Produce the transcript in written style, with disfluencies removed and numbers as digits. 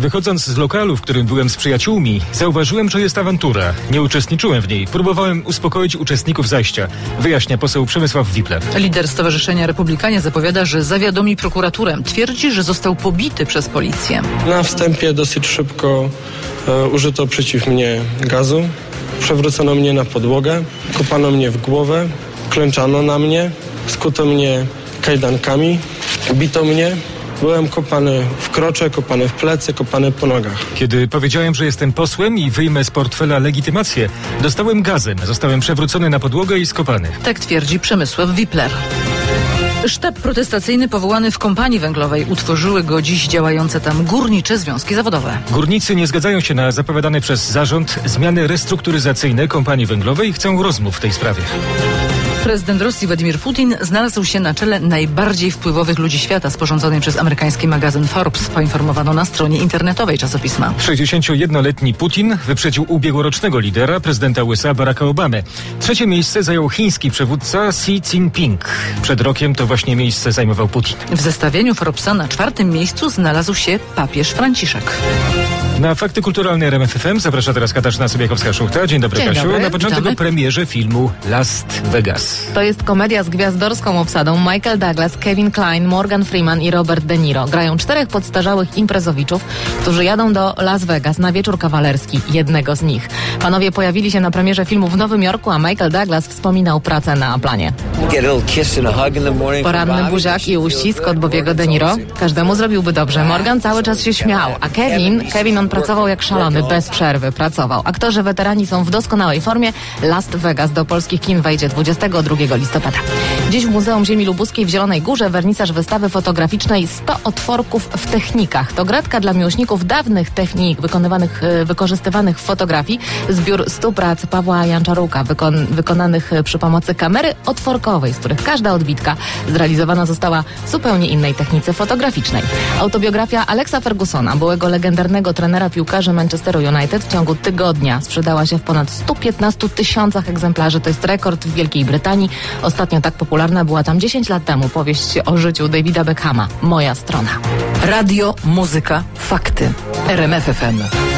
Wychodząc z lokalu, w którym byłem z przyjaciółmi, zauważyłem, że jest awantura. Nie uczestniczyłem w niej. Próbowałem uspokoić uczestników zajścia, wyjaśnia poseł Przemysław Wipler. Lider Stowarzyszenia Republikanie zapowiada, że zawiadomi prokuraturę. Twierdzi, że został pobity przez policję. Na wstępie dosyć szybko użyto przeciw mnie gazu. Przewrócono mnie na podłogę, kopano mnie w głowę, klęczano na mnie, skuto mnie kajdankami, bito mnie. Byłem kopany w krocze, kopany w plecy, kopany po nogach. Kiedy powiedziałem, że jestem posłem i wyjmę z portfela legitymację, dostałem gazem, zostałem przewrócony na podłogę i skopany. Tak twierdzi Przemysław Wipler. Sztab protestacyjny powołany w kompanii węglowej. Utworzyły go dziś działające tam górnicze związki zawodowe. Górnicy nie zgadzają się na zapowiadane przez zarząd zmiany restrukturyzacyjne kompanii węglowej i chcą rozmów w tej sprawie. Prezydent Rosji Władimir Putin znalazł się na czele najbardziej wpływowych ludzi świata sporządzonej przez amerykański magazyn Forbes, poinformowano na stronie internetowej czasopisma. 61-letni Putin wyprzedził ubiegłorocznego lidera, prezydenta USA Baracka Obamy. Trzecie miejsce zajął chiński przywódca Xi Jinping. Przed rokiem to właśnie miejsce zajmował Putin. W zestawieniu Forbesa na 4. miejscu znalazł się papież Franciszek. Na Fakty Kulturalne RMF FM zaprasza teraz Katarzyna Sobiechowska-Szuchta. Dzień dobry, Kasiu. Dobry, na początek witamy. o premierze filmu Las Vegas. To jest komedia z gwiazdorską obsadą. Michael Douglas, Kevin Kline, Morgan Freeman i Robert De Niro. Grają 4 podstarzałych imprezowiczów, którzy jadą do Las Vegas na wieczór kawalerski jednego z nich. Panowie pojawili się na premierze filmu w Nowym Jorku, a Michael Douglas wspominał pracę na planie. Poranny buziak i uścisk od Bobiego De Niro. Każdemu zrobiłby dobrze. Morgan cały czas się śmiał, a Kevin on pracował jak szalony, bez przerwy pracował. Aktorzy weterani są w doskonałej formie. Las Vegas do polskich kin wejdzie 22 listopada. Dziś w Muzeum Ziemi Lubuskiej w Zielonej Górze wernisaż wystawy fotograficznej 100 otworków w technikach. To gratka dla miłośników dawnych technik wykorzystywanych w fotografii. Zbiór 100 prac Pawła Janczaruka wykonanych przy pomocy kamery otworkowej, z których każda odbitka zrealizowana została w zupełnie innej technice fotograficznej. Autobiografia Alexa Fergusona, byłego legendarnego trenera piłkarzy Manchesteru United, w ciągu tygodnia sprzedała się w ponad 115 000 egzemplarzy. To jest rekord w Wielkiej Brytanii. Ostatnio tak popularna była tam 10 lat temu powieść o życiu Davida Beckhama. Moja strona. Radio, muzyka, fakty. RMF FM.